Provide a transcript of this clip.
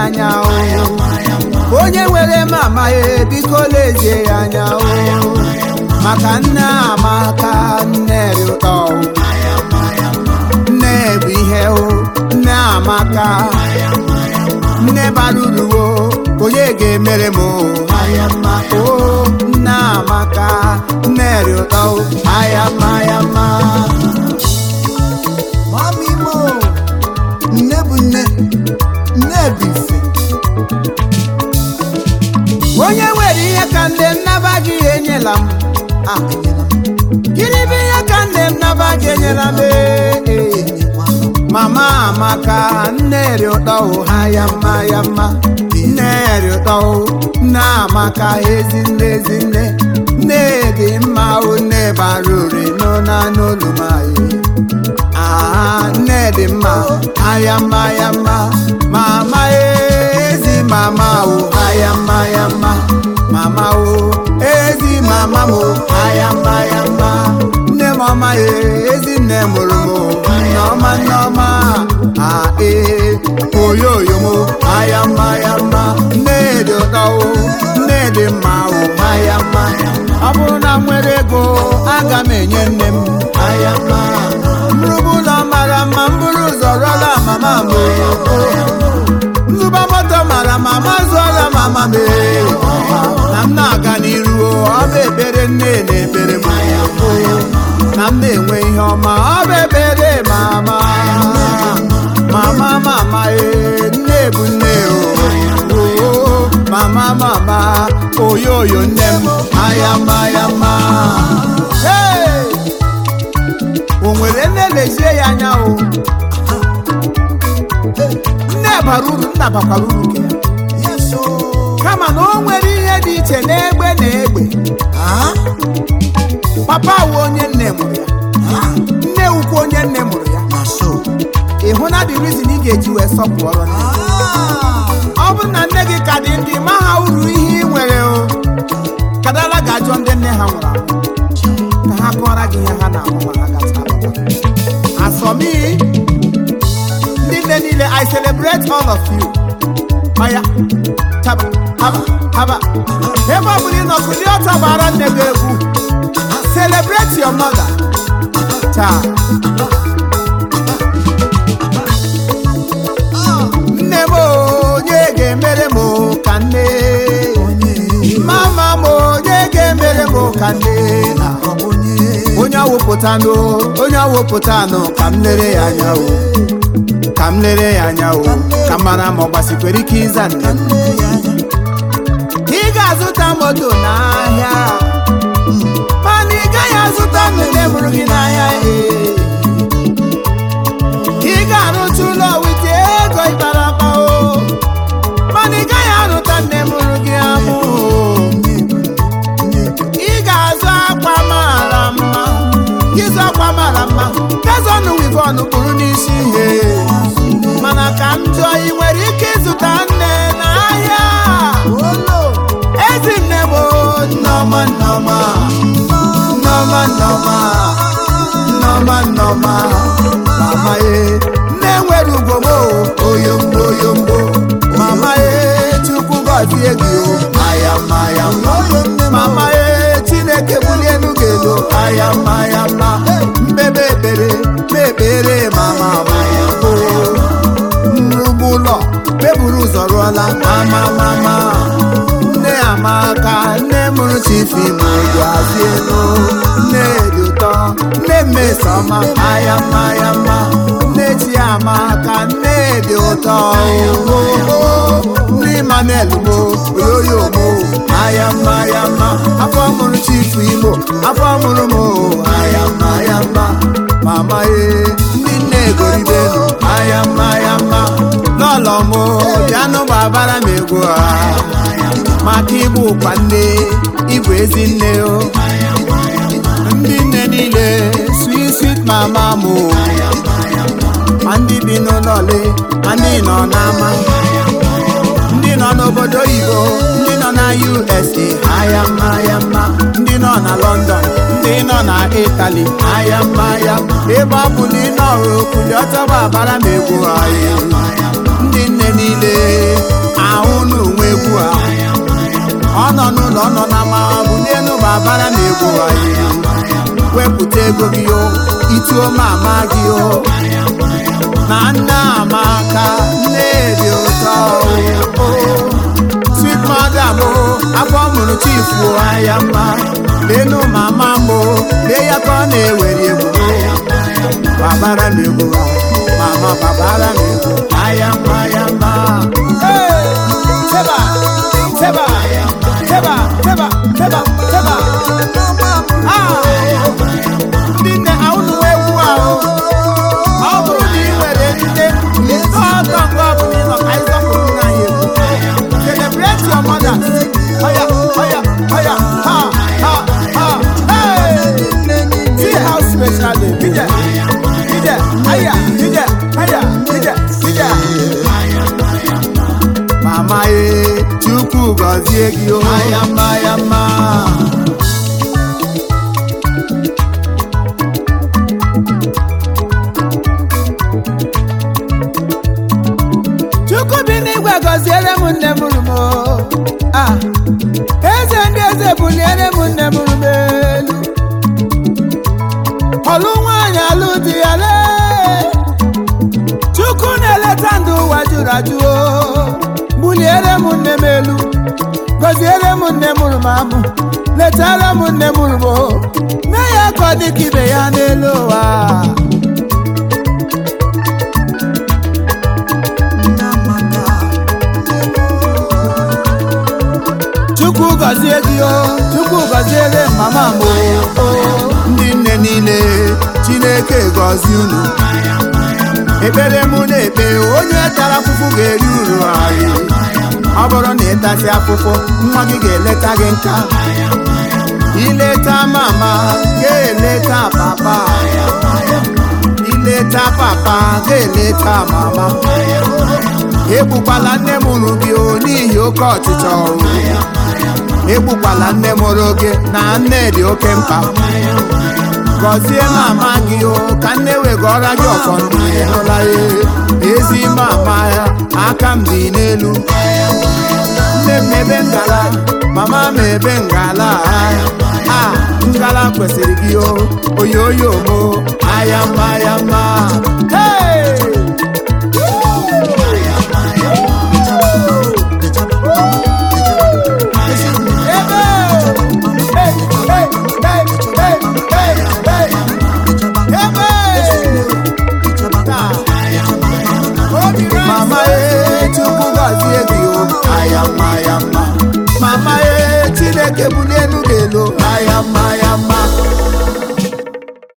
anya onye nwere mama ya biko lezie ya anya maka nne amaka nne dị ụtọ nne bụ ihe nne amaka nne bara uru onye ga-emere m nne amaka nne dị ụtọ ayama mami mo nne bụ nne bụ ife onye nwere ihe ka nne m naba gị enyela m gịnị bụ ihe ka nne m naba gị enyela m mama amaka nne dị ụtọ ayama nne dị ụtọ nne amaka ezinne nne dị mma nne bara ure n'olu m nne dị mma ayama mama ezi mama ayama mama ezi mama m ayama nne m ọma ezi nne mụrụ m nneọma oyoyo m ayama nne dị ụtọ nne dị mma ayama ọ bụrụ na m nwere ego aga m enye nne m ayama mrụbụ ụlọ mara mma mbụrụ ụzọ rụọla mama m nzụba moto mara mama zụọla mama m na m na-aga n'iru ọ bụ ekpere nne na-ekpere m na m na-enwe ihe ọma ọ bụ ekpere mama nne bụ nne mama oyoyo nne m ayama o nwere nne lezie ya anya nne bara uru nna bakwara uru nke ya kama na o nwere ihe dị iche n'egbe na egbe papa wu onye nne mụrụ ya nne ukwu onye nne mụrụ ya ịhụ na the reason ị ga-eji wee sọpụrụ ọ bụ na nne gị ka dị ndị ma ha uru ihe ị nwere kadala ga-ajọ ndị nne ha nwụrụ anwụ ka ha kọọrọ gị ihe ha na-ahụ ma ha gacha asọmi ndị nne niile I celebrate all of you maya chaba haba ebe ọ bụla ị nọkụli ọta gbara nne gị egwu celebrate your mother taa nne m onye ga-emere m ka nne mama m onye ga-emere m ka nne onye awụpụtanụ ka m lere ya anya ka mara ma ọ gbasikwere ike ịza nne m ị ga-azụta moto n'ahịa mana ị gaghị azụta nne mụrụ gị n'ahịa ị ga-arụcha ụlọ wite ego ịkpara akpa mana ị gaghị arụta nne mụrụ gị amụ ị ga-azụ akwa mara mma ịzụ akwa mara mma gazọnụ wivọnụ kpụrụ n'isi ihe mana ka m jụọ ị nwere ike ịzụta nne n'ahịa ezi nne m nneọma mama nne nwere ugwo m oyombo mama chukwu gọzie gị ayama mama chineke bulie elu gị elu ayama mbebe ekpere mama nrugbu ụlọ meburu ụzọ rụọla mama nne amaka nne mụrụ chifi mụgwazi elu nne dị ụtọ nne mmesoma ayama nne chiamaka nne dị ụtọ nne Emmanuel mo oyoyo mo ayama afọ mụrụ chifu Igbo afọ mụrụ mo ayama mama ndị nne goridelu ayama lọlọ mo bịanụ gbabara m egwu maka ịbụ ụkwa nne ịbụ ezi nne ndị nne niile sweet mama mo ma ndị bi n'ụlọle ma ndị nọ n'ama ndị nọ n'obodo oyibo ndị nọ na USA ayama ndị nọ na London ndị nọ na Italy ayama ebe ọ bụ na ị nọrọ okuli ọtọba abara m egwu anyị ndị nne niile ahụ n'onwe egwu a ọ nọ n'ụlọ ọ nọ na ma bulienu babara na egwu anyị wepụta ego gị o ituo mama gị o na nne Amaka nne dị ụtọ o sweet mother mo afọ mụrụ chifu aya mma lenu mama mo lee ya ka ọ na-ewere egwu babara na egwu mama babara na egwu aya mma ya mma teba teba teba teba teba teba ndị nne ahụnụ egwu ahụ ọ bụrụ na ị nwere nne ọtọ mgbe ọ bụla ịnọ ka ịzọpụrụ na ya egwu celebrate your mother oya oya oya ha ha ha hey see how special day ije ije aya ije aya ije ije mama ye Chukwu gọzie gị o aya mma ya mma Chukwu bi n'igwe gọziere m nne mụrụ m eze ndị eze buliere m nne mụrụ m elu ọlụ nwaanyị alụ di ya lee Chukwu na-eleta ndụ ụwa jụrụ ajụ buliere m nne m elu gọziere m nne mụrụ m amụ letara m nne mụrụ m mee ya ka ọ dị ka ibe ya n'elu ụwa Chukwu gọzie gị o Chukwu gọziere mama m ndị nne niile Chineke gọzie unu ekpere m na-ekpe onye tara afụfụ ga-eri uru anyị ọ bụrụ na ịtasị afụfụ nwa gị ga-eleta gị nka ileta mama ga-eleta papa ileta papa ga-eleta mama egbukwala nne mụrụ gị o n'ihi oke ọchịchọ egbukwala nne mụrụ gị na nne dị oke mkpa gọzie mama gị o ka nne wegọra gị ọfọ ndị hụla ya ezi mama ya aka m dị n'elu nne m ebe ngala mama m ebe ngala ngala kwesịrị gị o oyoyo mo aya mma ya mma